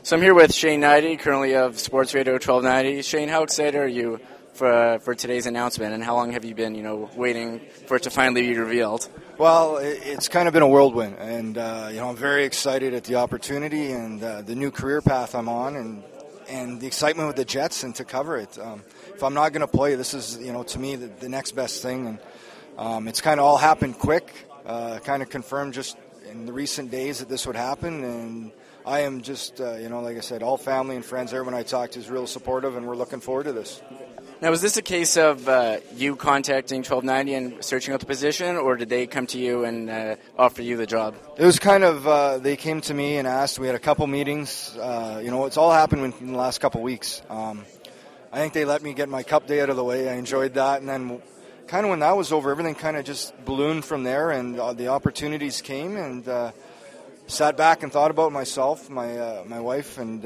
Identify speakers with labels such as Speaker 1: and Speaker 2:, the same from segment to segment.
Speaker 1: So I'm here with Shane Knighty, currently of Sports Radio 1290. Shane, how excited are you for today's announcement, and how long have you been, waiting for it to finally be revealed?
Speaker 2: Well, it's kind of been a whirlwind, and I'm very excited at the opportunity and the new career path I'm on, and the excitement with the Jets and to cover it. If I'm not going to play, this is to me the next best thing, and it's kind of all happened quick. Kind of confirmed just in the recent days that this would happen, and I am just like I said, all family and friends, everyone I talked to is real supportive, and we're looking forward to this.
Speaker 1: Now, was this a case of you contacting 1290 and searching out the position, or did they come to you and offer you the job?
Speaker 2: It was kind of, they came to me and asked. We had a couple meetings. It's all happened in the last couple weeks. I think they let me get my cup day out of the way. I enjoyed that. And then kind of when that was over, everything kind of just ballooned from there, and the opportunities came, and sat back and thought about myself, my wife, and,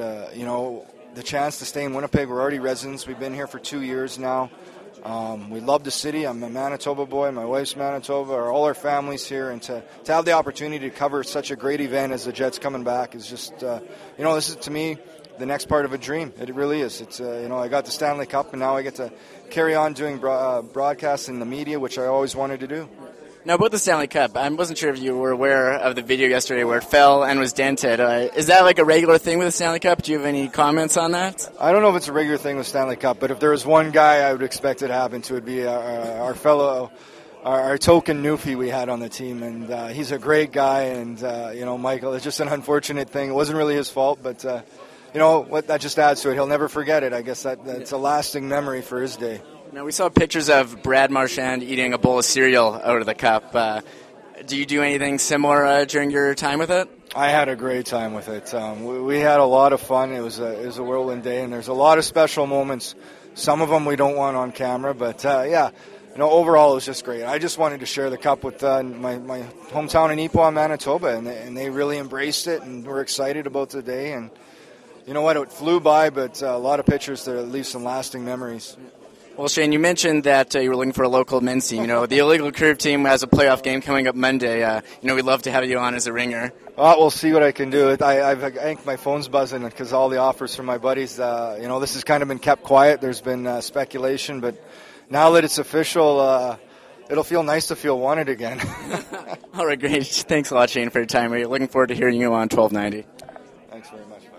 Speaker 2: the chance to stay in Winnipeg. We're already residents. We've been here for 2 years now. We love the city. I'm a Manitoba boy. My wife's Manitoba. All our families here. And to have the opportunity to cover such a great event as the Jets coming back is just, this is, to me, the next part of a dream. It really is. It's, I got the Stanley Cup, and now I get to carry on doing broadcasts in the media, which I always wanted to do.
Speaker 1: Now, about the Stanley Cup, I wasn't sure if you were aware of the video yesterday where it fell and was dented. Is that like a regular thing with the Stanley Cup? Do you have any comments on that?
Speaker 2: I don't know if it's a regular thing with Stanley Cup, but if there was one guy I would expect it to happen to, it would be our fellow, our token Newfie we had on the team. And he's a great guy, and, Michael, it's just an unfortunate thing. It wasn't really his fault, but, what that just adds to it. He'll never forget it. I guess that's a lasting memory for his day. Now,
Speaker 1: we saw pictures of Brad Marchand eating a bowl of cereal out of the cup. Do you do anything similar during your time with it?
Speaker 2: I had a great time with it. We had a lot of fun. It was a whirlwind day, and there's a lot of special moments. Some of them we don't want on camera, but overall it was just great. I just wanted to share the cup with my hometown in Ipoh, Manitoba, and they really embraced it, and we're excited about the day. And you know what? It flew by, but a lot of pictures that leave some lasting memories.
Speaker 1: Well, Shane, you mentioned that you were looking for a local men's team. The Illegal Curve team has a playoff game coming up Monday. We'd love to have you on as a ringer.
Speaker 2: Well, we'll see what I can do. I think my phone's buzzing because all the offers from my buddies. This has kind of been kept quiet. There's been speculation, but now that it's official, it'll feel nice to feel wanted again.
Speaker 1: All right, great. Thanks a lot, Shane, for your time. We're looking forward to hearing you on 1290.
Speaker 2: Thanks very much.